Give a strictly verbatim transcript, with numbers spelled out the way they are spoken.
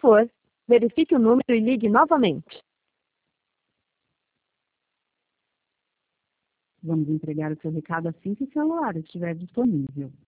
for, verifique o número e ligue novamente. Vamos entregar o seu recado assim que o celular estiver disponível.